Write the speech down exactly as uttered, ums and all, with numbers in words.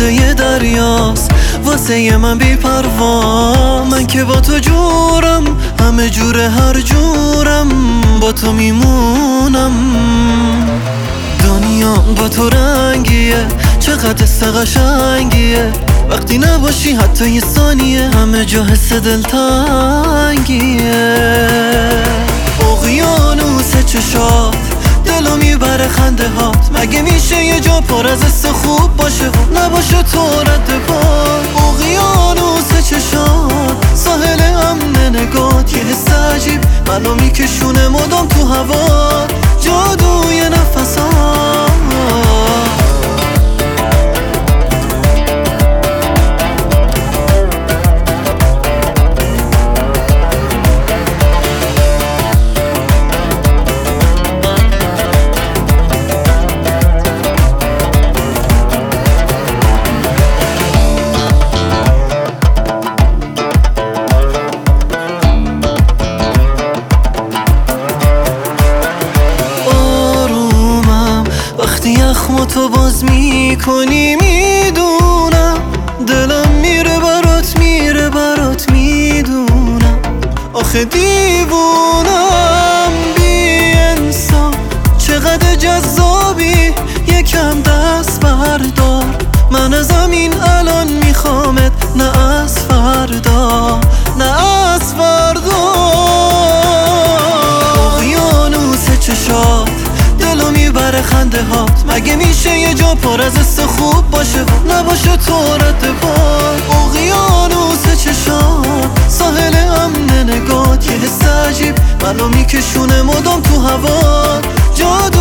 موجه دریاست واسه من بی پروا. من که با تو جورم، همه جور هر جورم با تو میمونم. دنیا با تو رنگیه، چقدر حس قشنگیه. وقتی نباشی حتی یه ثانیه همه جا حس دلتنگیه. اقیانوس چشات دلو میبره خنده هات. مگه میشه یه جا پر از حس خوب باشه و نباشه تو رد پات؟ اقیانوس چشات ساحل امن نگات، یه حس عجیب منو میکشونه مدام تو هوا. جادوی نفسات یخمو تو باز میکنی، میدونم دلم میره برات میره برات میدونم. آخه دیوونم بی انسان، چقدر جذابی یکم دست بردار. من از همین الان میخوامت، نه از فردا نه از فردا. اقیانوس چشات دلو میبره خنده هات. مگه میشه یه جا پر از حس خوب باشه و نباشه تو رد پات؟ اقیانوس چشات ساحل امن نگات، یه حس عجیب منو میکشونه مدام تو هوا. جادو